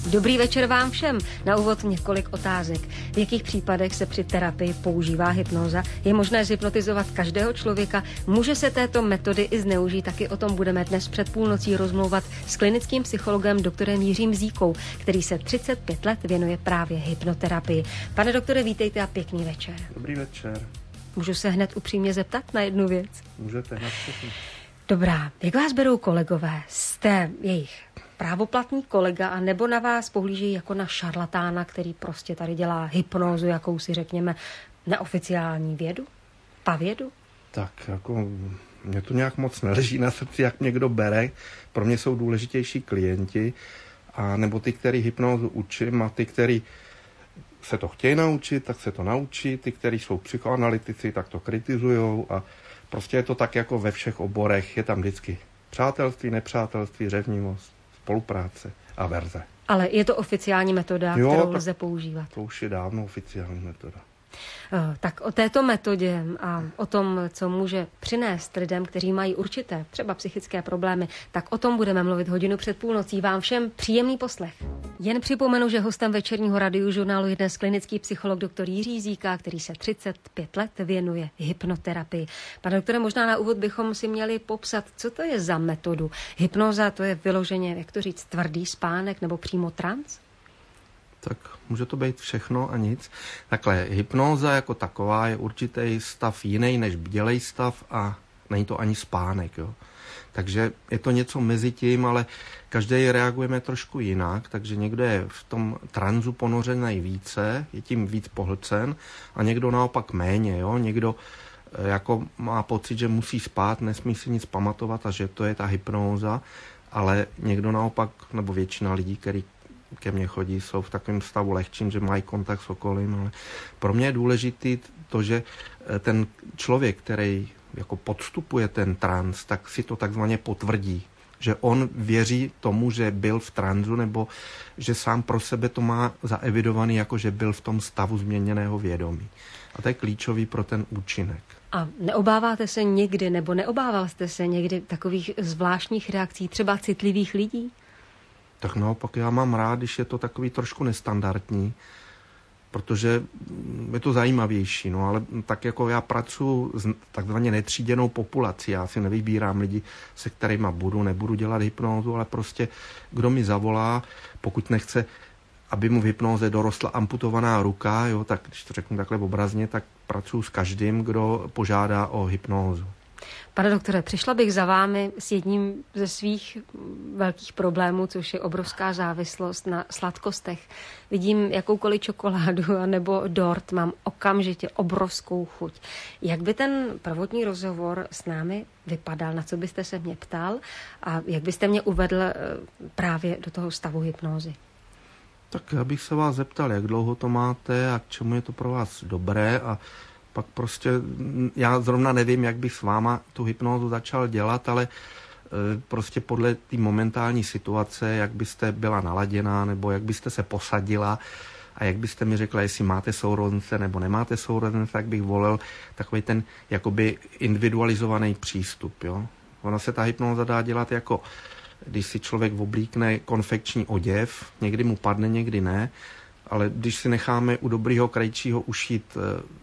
Dobrý večer vám všem. Na úvod několik otázek. V jakých případech se při terapii používá hypnóza? Je možné zhypnotizovat každého člověka? Může se této metody i zneužít? Taky o tom budeme dnes před půlnocí rozmlouvat s klinickým psychologem doktorem Jiřím Zíkou, který se 35 let věnuje právě hypnoterapii. Pane doktore, vítejte a pěkný večer. Dobrý večer. Můžu se hned upřímně zeptat na jednu věc? Můžete na všechno. Dobrá. Jak vás berou kolegové? Jste jejich právoplatný kolega, a nebo na vás pohlížejí jako na šarlatána, který prostě tady dělá hypnózu, jakousi řekněme neoficiální vědu? Pavědu? Tak jako mě to nějak moc neleží na srdci, jak mě kdo bere. Pro mě jsou důležitější klienti, a nebo ty, který hypnózu učím, a ty, který se to chtějí naučit, tak se to naučí. Ty, který jsou psychoanalytici, tak to kritizujou, a prostě je to tak jako ve všech oborech. Je tam vždycky přátelství, nepřátelství, řevnivost, spolupráce a verze. Ale je to oficiální metoda, kterou lze používat? To už je dávno oficiální metoda. Tak o této metodě a o tom, co může přinést lidem, kteří mají určité, třeba psychické problémy, tak o tom budeme mluvit hodinu před půlnocí. Vám všem příjemný poslech. Jen připomenu, že hostem večerního radiožurnálu je dnes klinický psycholog doktor Jiří Zíka, který se 35 let věnuje hypnoterapii. Pane doktore, možná na úvod bychom si měli popsat, co to je za metodu. Hypnoza, to je vyloženě, jak to říct, tvrdý spánek nebo přímo trans? Tak může to být všechno a nic. Takhle, hypnóza jako taková je určitý stav jiný než bdělej stav a není to ani spánek. Jo. Takže je to něco mezi tím, ale každý reagujeme trošku jinak, takže někdo je v tom tranzu ponořený více, je tím víc pohlcen, a někdo naopak méně. Jo. Někdo jako má pocit, že musí spát, nesmí si nic pamatovat a že to je ta hypnóza, ale někdo naopak, nebo většina lidí, který ke mně chodí, jsou v takovém stavu lehčím, že mají kontakt s okolím, ale pro mě je důležitý to, že ten člověk, který jako podstupuje ten trans, tak si to takzvaně potvrdí, že on věří tomu, že byl v tranzu, nebo že sám pro sebe to má zaevidovaný, jako že byl v tom stavu změněného vědomí. A to je klíčový pro ten účinek. A neobáváte se někdy, nebo neobával jste se někdy takových zvláštních reakcí, třeba citlivých lidí? Tak naopak já mám rád, když je to takový trošku nestandardní, protože je to zajímavější, no, ale tak jako já pracuji s takzvaně netříděnou populací, já si nevybírám lidi, se kterýma nebudu dělat hypnózu, ale prostě kdo mi zavolá, pokud nechce, aby mu v hypnóze dorostla amputovaná ruka, jo, tak když to řeknu takhle obrazně, tak pracuji s každým, kdo požádá o hypnózu. Pane doktore, přišla bych za vámi s jedním ze svých velkých problémů, což je obrovská závislost na sladkostech. Vidím jakoukoliv čokoládu nebo dort, mám okamžitě obrovskou chuť. Jak by ten prvotní rozhovor s námi vypadal? Na co byste se mě ptal a jak byste mě uvedl právě do toho stavu hypnózy? Tak já bych se vás zeptal, jak dlouho to máte a k čemu je to pro vás dobré, a pak prostě já zrovna nevím, jak bych s váma tu hypnózu začal dělat, ale prostě podle té momentální situace, jak byste byla naladěná, nebo jak byste se posadila a jak byste mi řekla, jestli máte sourozence nebo nemáte sourozence, tak bych volil takový ten jakoby individualizovaný přístup. Jo? Ona se ta hypnóza dá dělat jako, když si člověk oblíkne konfekční oděv, někdy mu padne, někdy ne, ale když si necháme u dobrýho krejčího ušít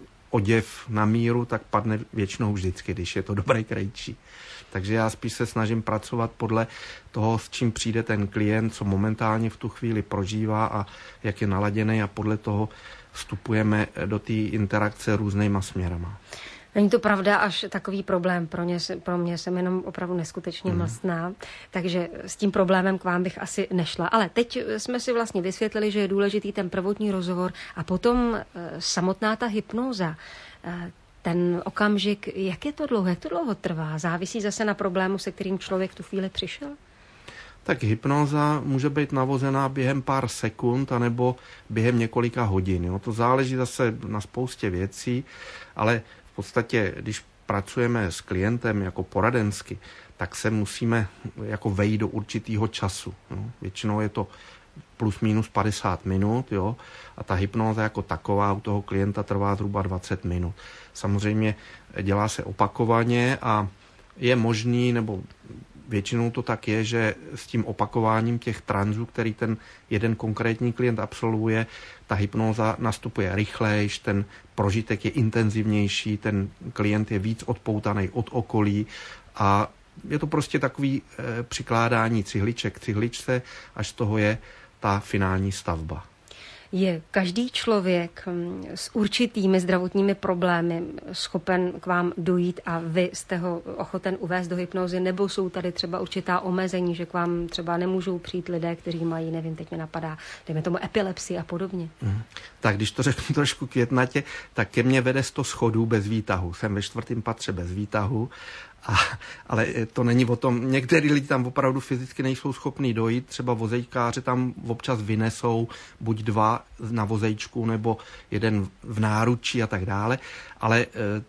oděv na míru, tak padne většinou vždycky, když je to dobrý krejčí. Takže já spíš se snažím pracovat podle toho, s čím přijde ten klient, co momentálně v tu chvíli prožívá a jak je naladěný, a podle toho vstupujeme do té interakce různýma směrama. Není to pravda, až takový problém. Pro mě jsem jenom opravdu neskutečně mlsná, takže s tím problémem k vám bych asi nešla. Ale teď jsme si vlastně vysvětlili, že je důležitý ten prvotní rozhovor a potom samotná ta hypnóza. Ten okamžik, jak to dlouho trvá? Závisí zase na problému, se kterým člověk tu chvíli přišel? Tak hypnóza může být navozená během pár sekund anebo během několika hodin. Jo? To záleží zase na spoustě věcí, ale v podstatě, když pracujeme s klientem jako poradensky, tak se musíme jako vejít do určitého času. Jo? Většinou je to plus minus 50 minut, jo? A ta hypnóza jako taková u toho klienta trvá zhruba 20 minut. Samozřejmě dělá se opakovaně a je možný, nebo většinou to tak je, že s tím opakováním těch tranzů, který ten jeden konkrétní klient absolvuje, ta hypnóza nastupuje rychlejš, ten prožitek je intenzivnější, ten klient je víc odpoutaný od okolí a je to prostě takový přikládání cihliček k cihličce, až z toho je ta finální stavba. Je každý člověk s určitými zdravotními problémy schopen k vám dojít a vy jste ho ochoten uvést do hypnózy, nebo jsou tady třeba určitá omezení, že k vám třeba nemůžou přijít lidé, kteří mají, nevím, teď mě napadá, dejme tomu epilepsii a podobně? Tak když to řeknu trošku květnatě, tak ke mně vede 100 schodů bez výtahu. Jsem ve 4. patře bez výtahu. Ale to není o tom, některý lidi tam opravdu fyzicky nejsou schopní dojít, třeba vozejkáři tam občas vynesou buď 2 na vozejčku nebo 1 v náručí a tak dále, ale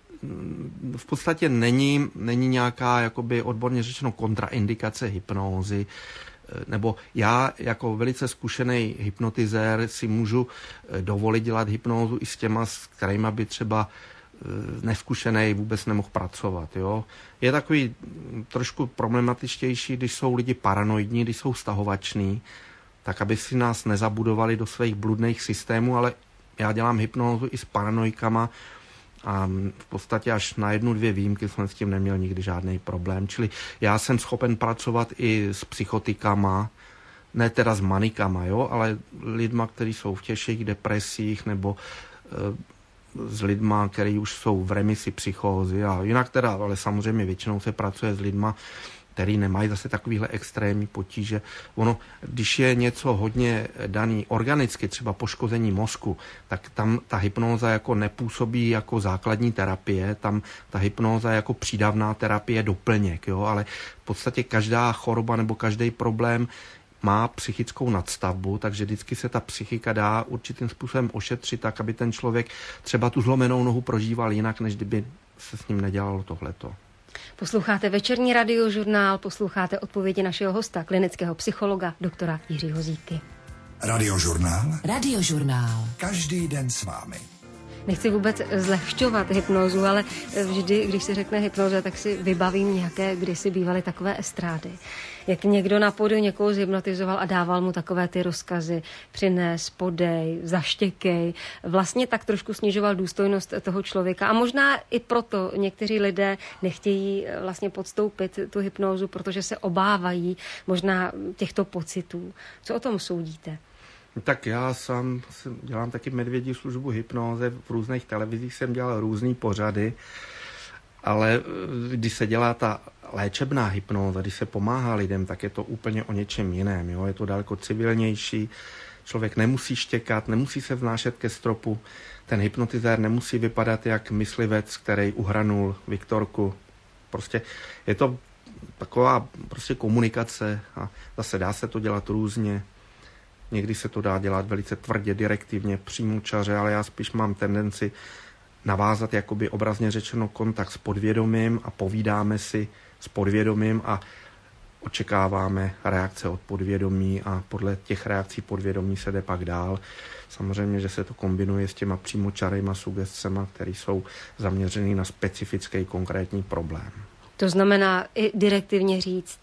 v podstatě není nějaká, jakoby odborně řečeno, kontraindikace hypnózy, nebo já jako velice zkušený hypnotizér si můžu dovolit dělat hypnózu i s těma, s kterýma by třeba neskušený vůbec nemohl pracovat. Jo? Je takový trošku problematičtější, když jsou lidi paranoidní, když jsou stahovační, tak aby si nás nezabudovali do svých bludných systémů, ale já dělám hypnózu i s paranoikama a v podstatě až na 1-2 výjimky jsem s tím neměl nikdy žádný problém. Čili já jsem schopen pracovat i s psychotikama, ne teda s manikama, jo? Ale lidma, kteří jsou v těžších depresích nebo s lidma, kteří už jsou v remisi psychózy a jinak teda, ale samozřejmě většinou se pracuje s lidma, který nemají zase takovýhle extrémní potíže. Ono, když je něco hodně daný organicky, třeba poškození mozku, tak tam ta hypnóza jako nepůsobí jako základní terapie, tam ta hypnóza jako přídavná terapie doplněk, jo, ale v podstatě každá choroba nebo každý problém má psychickou nadstavbu, takže vždycky se ta psychika dá určitým způsobem ošetřit tak, aby ten člověk třeba tu zlomenou nohu prožíval jinak, než kdyby se s ním nedělalo tohleto. Posloucháte večerní radiožurnál, posloucháte odpovědi našeho hosta, klinického psychologa, doktora Jiřího Zíky. Radiožurnál? Radiožurnál. Každý den s vámi. Nechci vůbec zlehčovat hypnózu, ale vždy, když se řekne hypnóza, tak si vybavím nějaké, kdysi bývaly takové estrády. Jak někdo na pódiu někoho zhypnotizoval a dával mu takové ty rozkazy, přines, podej, zaštěkej. Vlastně tak trošku snižoval důstojnost toho člověka. A možná i proto někteří lidé nechtějí vlastně podstoupit tu hypnózu, protože se obávají možná těchto pocitů. Co o tom soudíte? Tak já sám dělám taky medvědí službu hypnóze, v různých televizích jsem dělal různý pořady, ale když se dělá ta léčebná hypnóza, když se pomáhá lidem, tak je to úplně o něčem jiném. Jo? Je to daleko civilnější, člověk nemusí štěkat, nemusí se vznášet ke stropu, ten hypnotizér nemusí vypadat jak myslivec, který uhranul Viktorku. Prostě je to taková prostě komunikace a zase dá se to dělat různě. Někdy se to dá dělat velice tvrdě, direktivně, přímočaře, ale já spíš mám tendenci navázat jakoby obrazně řečeno kontakt s podvědomím a povídáme si s podvědomím a očekáváme reakce od podvědomí a podle těch reakcí podvědomí se jde pak dál. Samozřejmě, že se to kombinuje s těma přímočarejma sugescema, které jsou zaměřený na specifický konkrétní problém. To znamená i direktivně říct,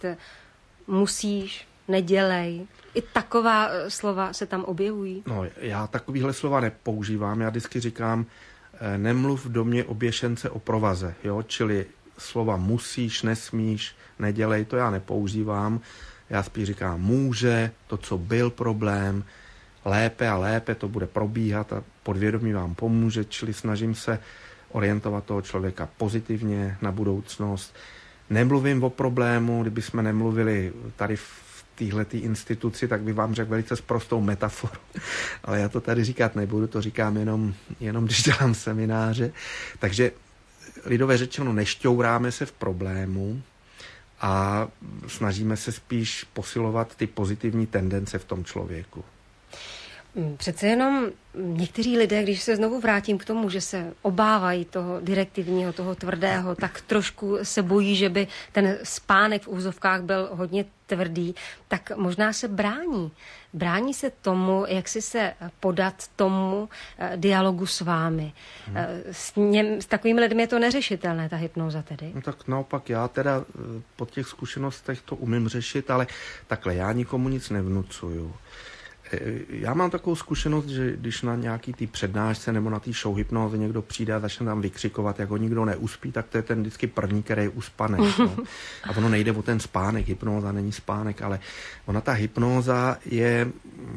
musíš, nedělej. I taková slova se tam objevují? No, já takovýhle slova nepoužívám. Já vždycky říkám, nemluv do mě o běšence o provaze. Jo? Čili slova musíš, nesmíš, nedělej, to já nepoužívám. Já spíš říkám může, to, co byl problém, lépe a lépe to bude probíhat a podvědomí vám pomůže, čili snažím se orientovat toho člověka pozitivně na budoucnost. Nemluvím o problému, kdyby jsme nemluvili tady v téhletý instituci, tak bych vám řekl velice sprostou metaforu. Ale já to tady říkat nebudu, to říkám jenom když dělám semináře. Takže lidové řečeno nešťouráme se v problému a snažíme se spíš posilovat ty pozitivní tendence v tom člověku. Přece jenom někteří lidé, když se znovu vrátím k tomu, že se obávají toho direktivního, toho tvrdého, tak trošku se bojí, že by ten spánek v úzovkách byl hodně tvrdý, tak možná se brání. Brání se tomu, jak si se podat tomu dialogu s vámi. S takovými lidmi je to neřešitelné, ta hypnóza tedy. No tak naopak já teda po těch zkušenostech to umím řešit, ale takhle já nikomu nic nevnucuju. Já mám takovou zkušenost, že když na nějaký té přednášce nebo na té show hypnózy někdo přijde a začne tam vykřikovat, jak ho nikdo neuspí, tak to je ten vždycky první, který je uspaný. No. A ono nejde o ten spánek, hypnóza není spánek, ale ona ta hypnóza je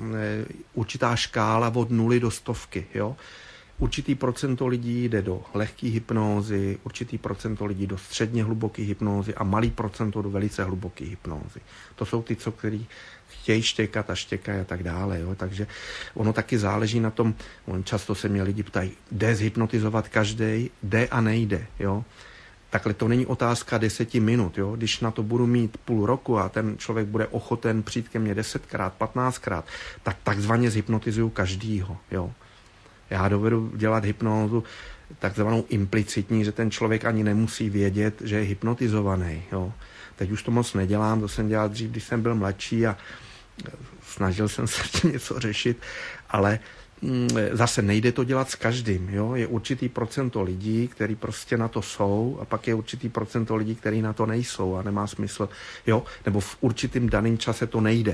určitá škála od 0 do 100. Jo? Určitý procento lidí jde do lehké hypnózy, určitý procento lidí do středně hluboké hypnózy a malý procento do velice hluboké hypnózy. To jsou ty, který chtějí štěkat a štěkají a tak dále. Jo? Takže ono taky záleží na tom, často se mě lidi ptají, jde zhypnotizovat každej, jde a nejde. Jo? Takhle to není otázka 10 minut. Jo? Když na to budu mít půl roku a ten člověk bude ochoten přijít ke mně 10krát, 15krát, tak takzvaně zhypnotizuju každýho. Jo? Já dovedu dělat hypnózu takzvanou implicitní, že ten člověk ani nemusí vědět, že je hypnotizovaný. Jo? Teď už to moc nedělám, to jsem dělal dřív, když jsem byl mladší a snažil jsem se tím něco řešit, ale zase nejde to dělat s každým. Jo? Je určitý procento lidí, který prostě na to jsou a pak je určitý procento lidí, který na to nejsou a nemá smysl. Jo? Nebo v určitým daném čase to nejde.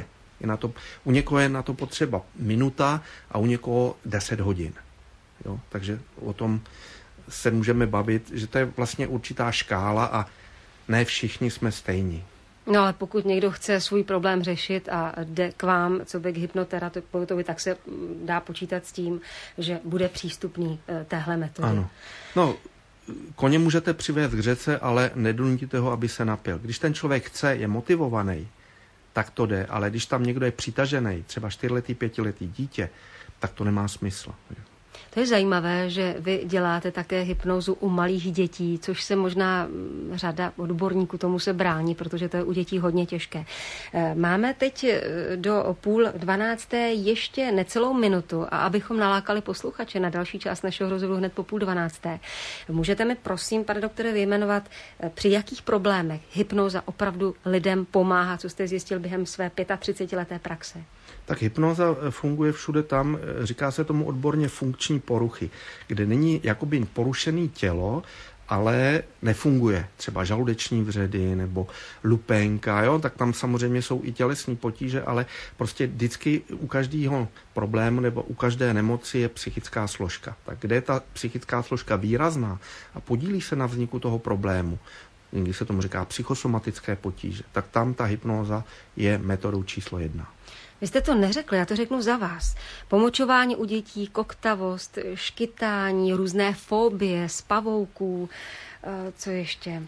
U někoho je na to potřeba minuta a u někoho 10 hodin. Jo? Takže o tom se můžeme bavit, že to je vlastně určitá škála a ne všichni jsme stejní. No ale pokud někdo chce svůj problém řešit a jde k vám, co by k hypnoterapeutovi, tak se dá počítat s tím, že bude přístupný téhle metodě. Ano. No, koně můžete přivést k řece, ale nedonutíte ho, aby se napil. Když ten člověk chce, je motivovaný, tak to jde, ale když tam někdo je přitažený, třeba 4letý, 5letý dítě, tak to nemá smysl. To je zajímavé, že vy děláte také hypnózu u malých dětí, což se možná řada odborníků tomu se brání, protože to je u dětí hodně těžké. Máme teď do 11:30 ještě necelou minutu a abychom nalákali posluchače na další část našeho rozhovoru hned po 11:30. Můžete mi prosím, pane doktore, vyjmenovat, při jakých problémech hypnóza opravdu lidem pomáhá, co jste zjistil během své 35leté praxe? Tak hypnóza funguje všude tam, říká se tomu odborně funkční poruchy, kde není jakoby porušený tělo, ale nefunguje. Třeba žaludeční vředy nebo lupenka, jo? Tak tam samozřejmě jsou i tělesní potíže, ale prostě vždycky u každého problému nebo u každé nemoci je psychická složka. Tak kde je ta psychická složka výrazná a podílí se na vzniku toho problému, někdy se tomu říká psychosomatické potíže, tak tam ta hypnóza je metodou číslo 1. Vy jste to neřekli, já to řeknu za vás. Pomočování u dětí, koktavost, škytání, různé fobie z pavouků, co ještě?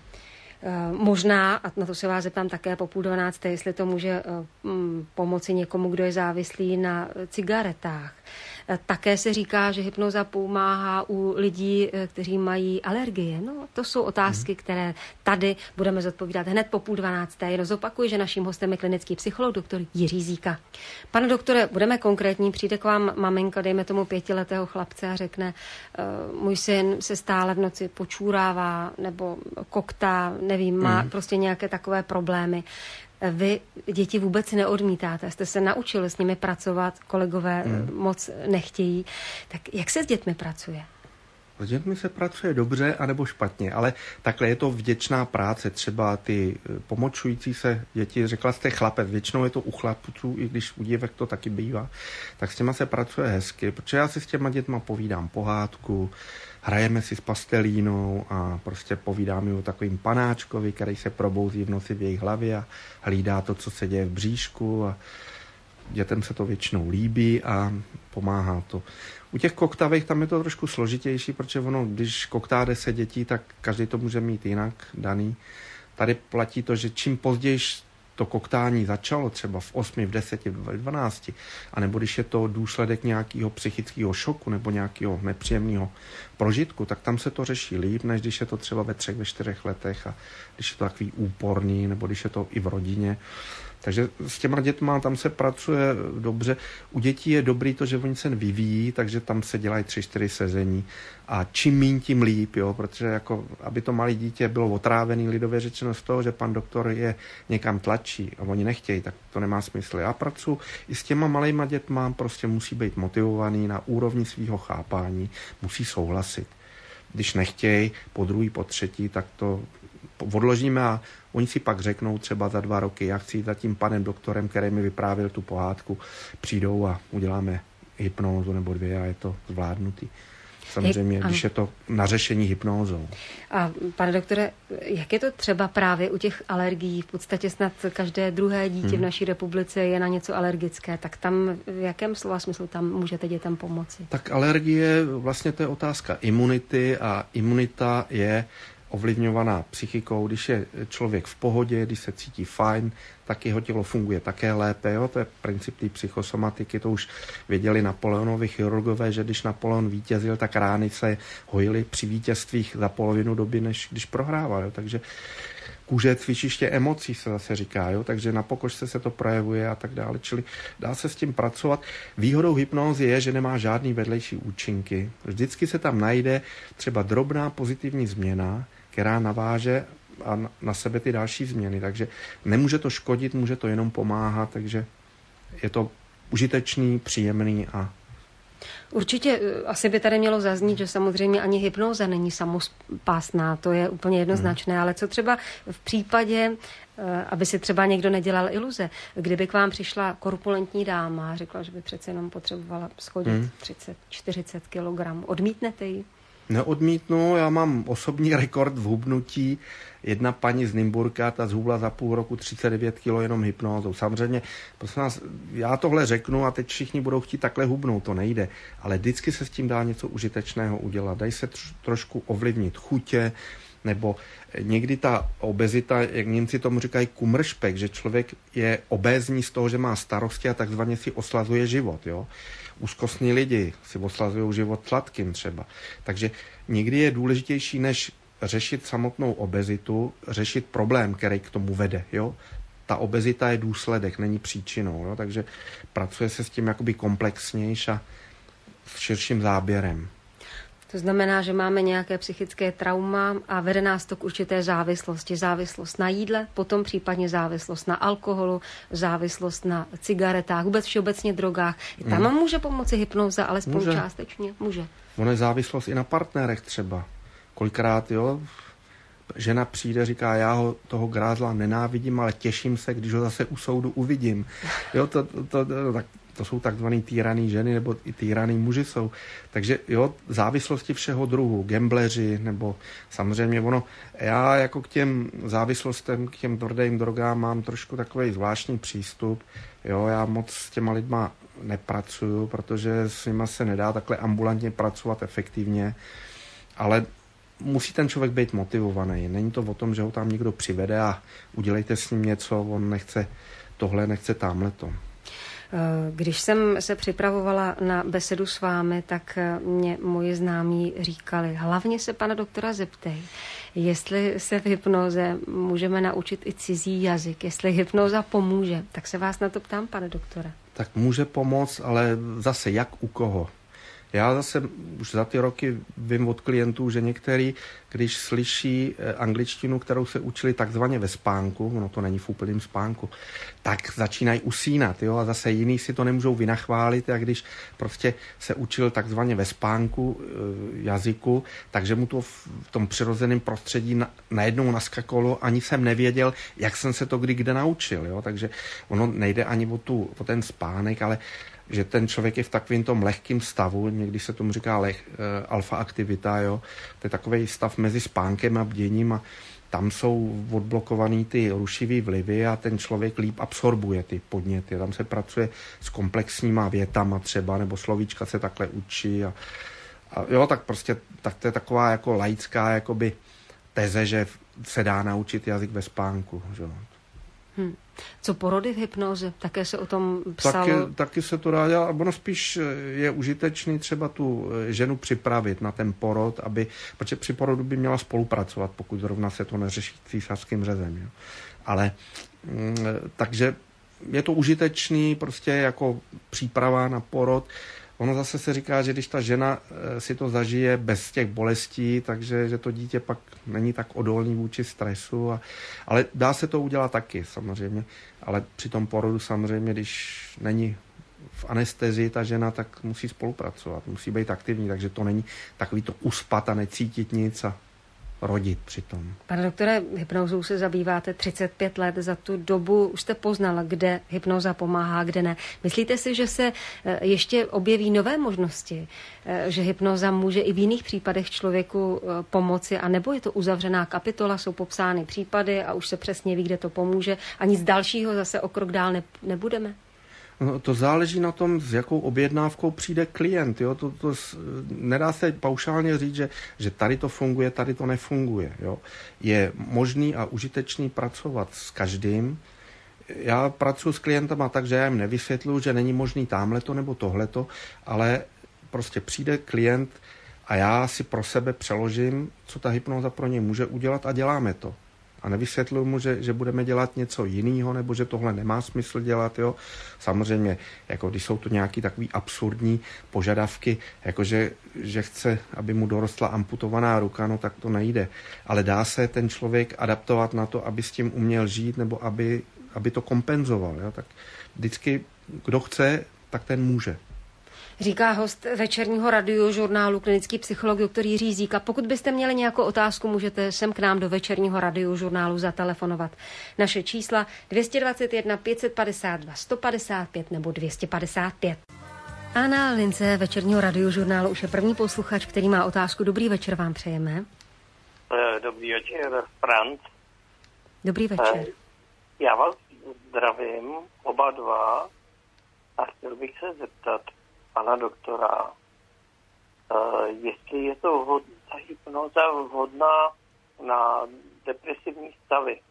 Možná, a na to se vás zeptám také po 11:30, jestli to může pomoci někomu, kdo je závislý na cigaretách. Také se říká, že hypnoza pomáhá u lidí, kteří mají alergie. No, to jsou otázky, které tady budeme zodpovídat hned po 11:30. Jenom zopakuju, že naším hostem je klinický psycholog doktor Jiří Zíka. Pane doktore, budeme konkrétní. Přijde k vám maminka, dejme tomu 5letého chlapce a řekne, můj syn se stále v noci počůrává nebo koktá, nevím, má prostě nějaké takové problémy. Vy děti vůbec neodmítáte, jste se naučili s nimi pracovat, kolegové moc nechtějí. Tak jak se s dětmi pracuje? S dětmi se pracuje dobře anebo špatně, ale takhle je to vděčná práce. Třeba ty pomočující se děti, řekla jste chlapec, většinou je to u chlapců, i když u dívek to taky bývá, tak s těma se pracuje hezky, protože já si s těma dětma povídám pohádku, hrajeme si s pastelínou a prostě povídáme o takovým panáčkovi, který se probouzí v noci v jejich hlavě a hlídá to, co se děje v bříšku a dětem se to většinou líbí a pomáhá to. U těch koktavých tam je to trošku složitější, protože ono, když koktá 10 dětí, tak každý to může mít jinak daný. Tady platí to, že čím později to koktání začalo, třeba v 8, v 10, v 12, anebo když je to důsledek nějakého psychického šoku nebo nějakého nepříjemného prožitku, tak tam se to řeší líp, než když je to třeba ve 3, ve 4 letech a když je to takový úporný, nebo když je to i v rodině. Takže s těma dětma tam se pracuje dobře. U dětí je dobrý to, že oni se vyvíjí, takže tam se dělají 3-4 sezení. A čím míň, tím líp, jo? Protože jako, aby to malé dítě bylo otrávený, lidově řečeno z toho, že pan doktor je někam tlačí a oni nechtějí, tak to nemá smysl. Já pracuji i s těma malejma dětma, prostě musí být motivovaný na úrovni svého chápání, musí souhlasit. Když nechtějí po druhý, po třetí, tak to odložíme a oni si pak řeknou třeba za 2 roky, já chci jít za tím panem doktorem, který mi vyprávěl tu pohádku, přijdou a uděláme hypnózu nebo 2 a je to zvládnutý. Samozřejmě, když je to na řešení hypnózou. A pane doktore, jak je to třeba právě u těch alergií? V podstatě snad každé druhé dítě v naší republice je na něco alergické. Tak tam v jakém slova smyslu tam můžete dětem pomoci? Tak alergie, vlastně to je otázka imunity a imunita je ovlivňovaná psychikou. Když je člověk v pohodě, když se cítí fajn, tak jeho tělo funguje také lépe. Jo? To je princip té psychosomatiky, to už věděli Napoleonovi chirurgové, že když Napoleon vítězil, tak rány se hojily při vítězstvích za polovinu doby, než když prohrával. Jo? Takže kůže je cvičiště emocí, se zase říká, jo? Takže na pokožce se to projevuje a tak dále. Čili dá se s tím pracovat. Výhodou hypnózy je, že nemá žádný vedlejší účinky. Vždycky se tam najde třeba drobná pozitivní změna, která naváže a na sebe ty další změny. Takže nemůže to škodit, může to jenom pomáhat, takže je to užitečný, příjemný a určitě asi by tady mělo zaznít, že samozřejmě ani hypnóza není samospásná, to je úplně jednoznačné, ale co třeba v případě, aby si třeba někdo nedělal iluze, kdyby k vám přišla korpulentní dáma a řekla, že by přece jenom potřebovala schodit 30-40 kilogramů, odmítnete ji? Neodmítnu, já mám osobní rekord v hubnutí. Jedna paní z Nymburka, ta zhubla za půl roku 39 kg jenom hypnózou. Samozřejmě, prosím vás, já tohle řeknu a teď všichni budou chtít takhle hubnout, to nejde. Ale vždycky se s tím dá něco užitečného udělat. Dají se trošku ovlivnit chutě, nebo někdy ta obezita, jak Němci tomu říkají kumršpek, že člověk je obézní z toho, že má starosti a takzvaně si oslazuje život, jo. Úzkostní lidi si oslazují život sladkým třeba. Takže někdy je důležitější, než řešit samotnou obezitu, řešit problém, který k tomu vede. Jo? Ta obezita je důsledek, není příčinou. Jo? Takže pracuje se s tím jakoby komplexnější a s širším záběrem. To znamená, že máme nějaké psychické trauma a vede nás to k určité závislosti. Závislost na jídle, potom případně závislost na alkoholu, závislost na cigaretách, vůbec všeobecně drogách. Tam může pomoci hypnóza, alespoň částečně? Může. Ono je závislost i na partnerech třeba. Kolikrát, jo, žena přijde, říká, já toho grázla nenávidím, ale těším se, když ho zase u soudu uvidím. Jo, to jsou takzvaný týraný ženy, nebo i týraný muži jsou. Takže jo, závislosti všeho druhu, gambleři, nebo samozřejmě já jako k těm závislostem, k těm tvrdým drogám mám trošku takový zvláštní přístup. Jo, já moc s těma lidma nepracuju, protože s nima se nedá takhle ambulantně pracovat efektivně, ale musí ten člověk být motivovaný. Není to o tom, že ho tam někdo přivede a udělejte s ním něco, on nechce tohle, nechce támhleto. Když jsem se připravovala na besedu s vámi, tak mě moji známí říkali, hlavně se pana doktora zeptej, jestli se v hypnoze můžeme naučit i cizí jazyk, jestli hypnoza pomůže. Tak se vás na to ptám, pane doktore. Tak může pomoct, ale zase jak u koho? Já zase už za ty roky vím od klientů, že některý, když slyší angličtinu, kterou se učili takzvaně ve spánku, ono to není v úplném spánku, tak začínají usínat, jo, a zase jiný si to nemůžou vynachválit, a když prostě se učil takzvaně ve spánku jazyku, takže mu to v tom přirozeném prostředí najednou naskakolo, ani jsem nevěděl, jak jsem se to kde naučil, jo, takže ono nejde ani o ten spánek, ale že ten člověk je v takovém tom lehkém stavu, někdy se tomu říká alfa aktivita, jo. To je takový stav mezi spánkem a bděním a tam jsou odblokovaný ty rušivý vlivy a ten člověk líp absorbuje ty podněty. Tam se pracuje s komplexníma větama třeba, nebo slovíčka se takhle učí a jo, tak prostě tak to je taková jako laická jakoby teze, že se dá naučit jazyk ve spánku, že jo. Co porody v hypnoze? Také se o tom psalo? Taky se to dá dělat. Ono spíš je užitečný třeba tu ženu připravit na ten porod, protože při porodu by měla spolupracovat, pokud zrovna se to neřeší císařským řezem. Jo. Ale takže je to užitečný prostě jako příprava na porod. Ono zase se říká, že když ta žena si to zažije bez těch bolestí, takže že to dítě pak není tak odolný vůči stresu. Ale dá se to udělat taky samozřejmě. Ale při tom porodu samozřejmě, když není v anestezii ta žena, tak musí spolupracovat, musí být aktivní, takže to není takový to uspat a necítit nic a rodit přitom. Pane doktore, hypnózou se zabýváte 35 let. Za tu dobu už jste poznal, kde hypnóza pomáhá, kde ne. Myslíte si, že se ještě objeví nové možnosti? Že hypnóza může i v jiných případech člověku pomoci? A nebo je to uzavřená kapitola, jsou popsány případy a už se přesně ví, kde to pomůže a nic dalšího zase o krok dál nebudeme? No, to záleží na tom, s jakou objednávkou přijde klient. Jo? To nedá se paušálně říct, že tady to funguje, tady to nefunguje. Jo? Je možný a užitečný pracovat s každým. Já pracuji s klientama tak, že já jim nevysvětluji, že není možný támhleto nebo tohleto, ale prostě přijde klient a já si pro sebe přeložím, co ta hypnóza pro něj může udělat a děláme to. A nevysvětluji mu, že budeme dělat něco jiného, nebo že tohle nemá smysl dělat. Jo. Samozřejmě, jako když jsou to nějaké takové absurdní požadavky, jako že chce, aby mu dorostla amputovaná ruka, no tak to nejde. Ale dá se ten člověk adaptovat na to, aby s tím uměl žít, nebo aby to kompenzoval. Jo. Tak vždycky, kdo chce, tak ten může. Říká host večerního radiožurnálu klinický psycholog dr. Jiří Zíka. Pokud byste měli nějakou otázku, můžete sem k nám do večerního radiožurnálu zatelefonovat. Naše čísla 221 552 155 nebo 255. A na lince večerního radiožurnálu už je první posluchač, který má otázku. Dobrý večer vám přejeme. Dobrý večer, Franc. Dobrý večer. Já vás zdravím, oba dva, a chtěl bych se zeptat pana doktora, jestli je to ta hypnoza vhodná na depresivní stavy.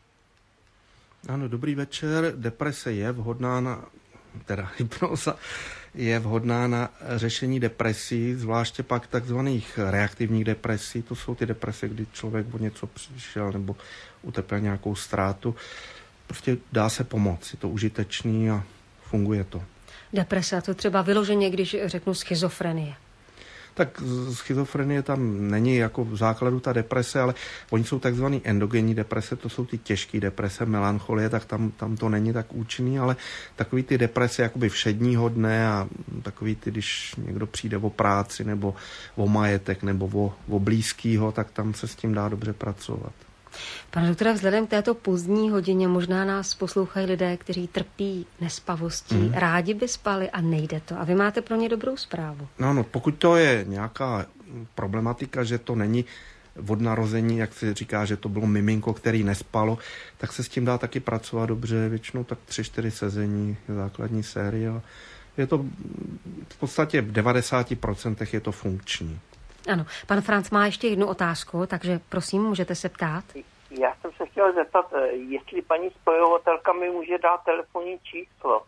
Ano, dobrý večer. Deprese je vhodná hypnoza je vhodná na řešení depresí, zvláště pak takzvaných reaktivních depresí. To jsou ty deprese, kdy člověk o něco přišel nebo utrpěl nějakou ztrátu. Prostě dá se pomoct, je to užitečný a funguje to. Deprese, to třeba vyloženě, když řeknu schizofrenie. Tak schizofrenie tam není jako v základu ta deprese, ale oni jsou takzvaný endogenní deprese, to jsou ty těžké deprese, melancholie, tak tam to není tak účinný, ale takový ty deprese jakoby všedního dne a takový ty, když někdo přijde o práci nebo o majetek nebo o blízkýho, tak tam se s tím dá dobře pracovat. Pane doktore, vzhledem k této pozdní hodině možná nás poslouchají lidé, kteří trpí nespavostí, rádi by spali a nejde to. A vy máte pro ně dobrou zprávu. No, pokud to je nějaká problematika, že to není od narození, jak se říká, že to bylo miminko, který nespalo, tak se s tím dá taky pracovat dobře, většinou tak 3-4 sezení, základní série. Je to v podstatě v 90% je to funkční. Ano, pan Franc má ještě jednu otázku, takže prosím, můžete se ptát. Já jsem se chtěl zeptat, jestli paní spojovatelka mi může dát telefonní číslo.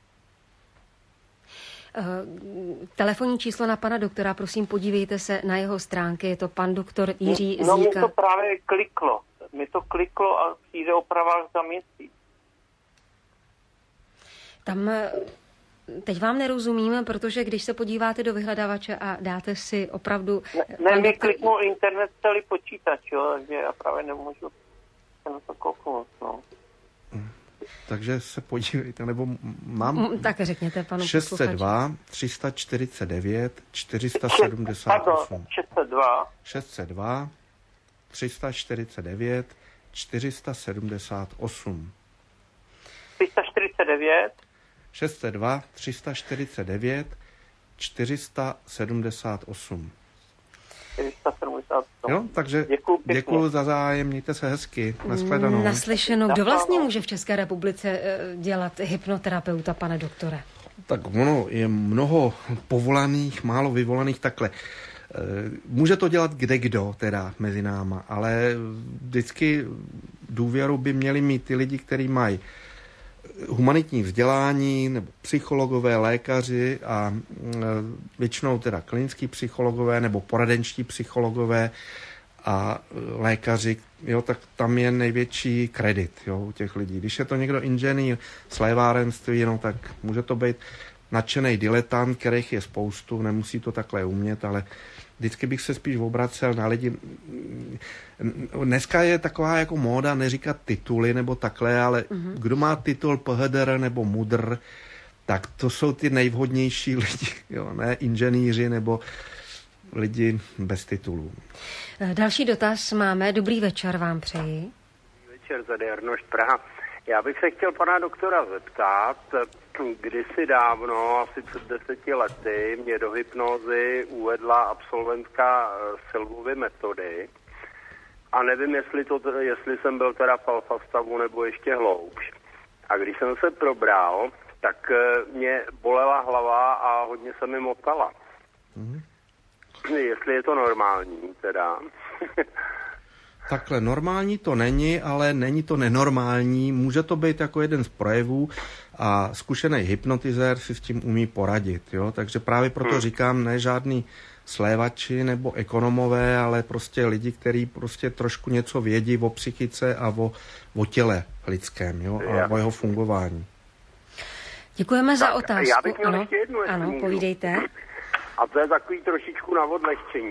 Telefonní číslo na pana doktora, prosím, podívejte se na jeho stránky, je to pan doktor Jiří Zíka. No, mi to právě kliklo. Mi to kliklo a přijde oprava za měsíc. Tam... Teď vám nerozumím, protože když se podíváte do vyhledávače a dáte si opravdu... Ne, mi kliknul internet celý počítač, jo, takže já právě nemůžu se na to kouknout, no. Takže se podívejte, nebo mám... Tak řekněte panu 602 349 478. 602 349 478. 349 602 349 478. 478. Jo, takže děkuju za zájem, mějte se hezky. Nashledanou. Naslyšenou. Kdo vlastně může v České republice dělat hypnoterapeuta, pane doktore? Tak ono je mnoho povolaných, málo vyvolaných takhle. Může to dělat kdekdo teda mezi náma, ale vždycky důvěru by měli mít ty lidi, kteří mají humanitní vzdělání, nebo psychologové, lékaři a většinou teda klinický psychologové nebo poradenští psychologové a lékaři, jo, tak tam je největší kredit, jo, u těch lidí. Když je to někdo inženýr z lévárenství, no, tak může to být nadšenej diletant, kterých je spoustu, nemusí to takhle umět, ale vždycky bych se spíš obracel na lidi. Dneska je taková jako móda neříkat tituly nebo takhle, ale kdo má titul PhD nebo MUDr, tak to jsou ty nejvhodnější lidi, jo, ne inženýři nebo lidi bez titulů. Další dotaz máme. Dobrý večer vám přeji. Dobrý večer, tady Arnošt Praha. Já bych se chtěl pana doktora zeptat, kdysi dávno, asi před 10 lety, mě do hypnózy uvedla absolventka Silvovy metody a nevím, jestli jsem byl teda v alfa stavu nebo ještě hloubš. A když jsem se probral, tak mě bolela hlava a hodně se mi motala. Jestli je to normální, teda. Takhle, normální to není, ale není to nenormální. Může to být jako jeden z projevů a zkušený hypnotizér si s tím umí poradit. Jo? Takže právě proto říkám, ne žádný slévači nebo ekonomové, ale prostě lidi, kteří prostě trošku něco vědí o psychice a o těle lidském, jo? A o jeho fungování. Děkujeme za otázku. Já bych měl ještě jednu. Ano, povídejte. A to je takový trošičku na odlehčení.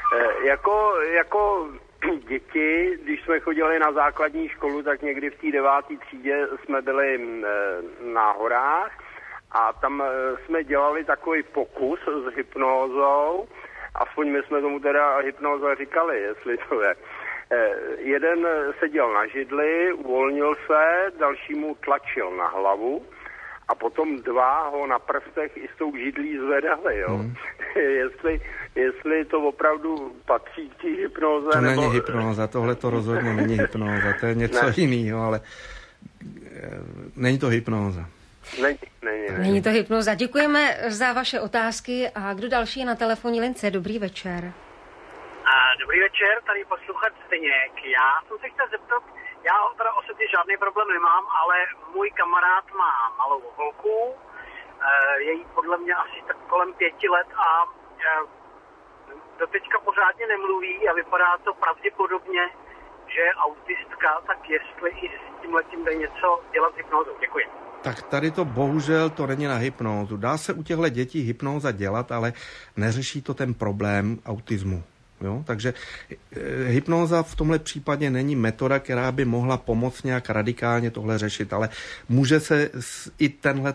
Jako děti, když jsme chodili na základní školu, tak někdy v té 9. třídě jsme byli na horách a tam jsme dělali takový pokus s hypnózou, aspoň my jsme tomu teda hypnóza říkali, jestli to je. Jeden seděl na židli, uvolnil se, dalšímu tlačil na hlavu a potom 2 ho na prstech i s tou židlí zvedali, jo. Jestli to opravdu patří k té hypnoze. To není hypnoza, tohle to rozhodně není hypnoza, to je něco jiného, ale není to hypnoza. Není to hypnoza. Děkujeme za vaše otázky a kdo další je na telefonní lince? Dobrý večer. Dobrý večer, tady posluchač Zdeněk. Já jsem se chtěl zeptat, já teda osobně žádný problém nemám, ale můj kamarád má malou holku, je jí podle mě asi tak kolem 5 let a doteďka pořádně nemluví a vypadá to pravděpodobně, že je autistka, tak jestli i s tímhletím jde něco dělat s hypnózou. Děkuji. Tak tady to bohužel to není na hypnózu. Dá se u těchto dětí hypnóza dělat, ale neřeší to ten problém autismu. Jo? Takže hypnóza v tomhle případě není metoda, která by mohla pomoct nějak radikálně tohle řešit, ale může se i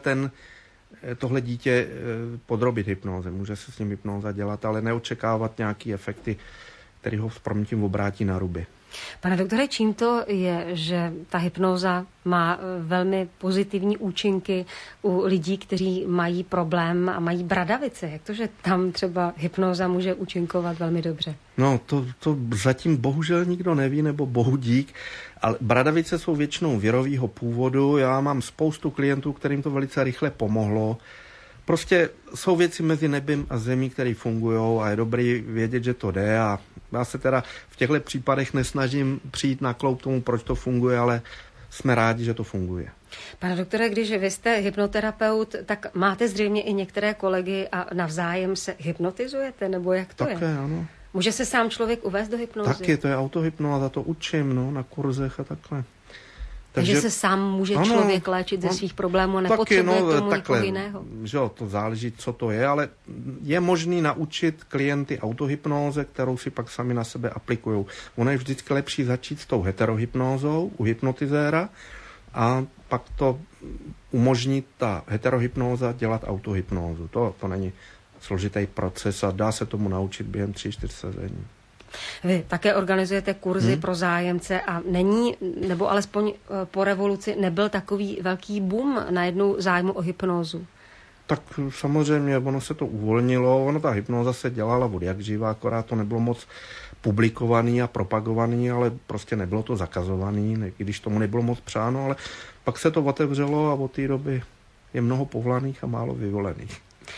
tohle dítě podrobit hypnóze. Může se s ním hypnóza dělat, ale neočekávat nějaký efekty, který ho s prominutím obrátí na ruby. Pane doktore, čím to je, že ta hypnóza má velmi pozitivní účinky u lidí, kteří mají problém a mají bradavice? Jak to, že tam třeba hypnóza může účinkovat velmi dobře? No, to zatím bohužel nikdo neví, nebo bohu dík, ale bradavice jsou většinou virového původu. Já mám spoustu klientů, kterým to velice rychle pomohlo. Prostě jsou věci mezi nebem a zemí, které fungují a je dobrý vědět, že to jde a já se teda v těchto případech nesnažím přijít na kloub tomu, proč to funguje, ale jsme rádi, že to funguje. Pane doktore, když vy jste hypnoterapeut, tak máte zřejmě i některé kolegy a navzájem se hypnotizujete, nebo jak to Také, je? Ano. Může se sám člověk uvést do hypnózy? Taky, to je autohypnóza, to učím, na kurzech a takhle. Takže se sám může člověk léčit ze svých problémů a nepotřebuje tomu někoho jiného. Že jo, to záleží, co to je, ale je možný naučit klienty autohypnóze, kterou si pak sami na sebe aplikují. Ono je vždycky lepší začít s tou heterohypnózou u hypnotizéra a pak to umožní ta heterohypnóza dělat autohypnózu. To není složitý proces a dá se tomu naučit během 3-4 sezení. Vy také organizujete kurzy pro zájemce a není, nebo alespoň po revoluci nebyl takový velký boom najednou zájmu o hypnózu? Tak samozřejmě, ono se to uvolnilo, ta hypnóza se dělala od jak živa, akorát to nebylo moc publikovaný a propagovaný, ale prostě nebylo to zakazovaný, i když tomu nebylo moc přáno, ale pak se to otevřelo a od té doby je mnoho povolaných a málo vyvolených.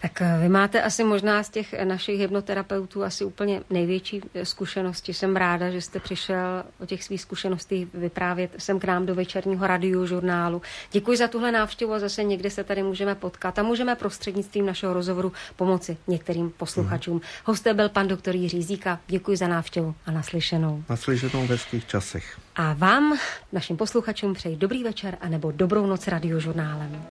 Tak vy máte asi možná z těch našich hypnoterapeutů asi úplně největší zkušenosti. Jsem ráda, že jste přišel o těch svých zkušeností vyprávět sem k nám do večerního radiožurnálu. Děkuji za tuhle návštěvu a zase někde se tady můžeme potkat a můžeme prostřednictvím našeho rozhovoru pomoci některým posluchačům. Hostem byl pan doktor Jiří Zíka. Děkuji za návštěvu a naslyšenou. Naslyšenou v hezkých časech. A vám, našim posluchačům, přeji dobrý večer anebo dobrou noc radiožurnálem.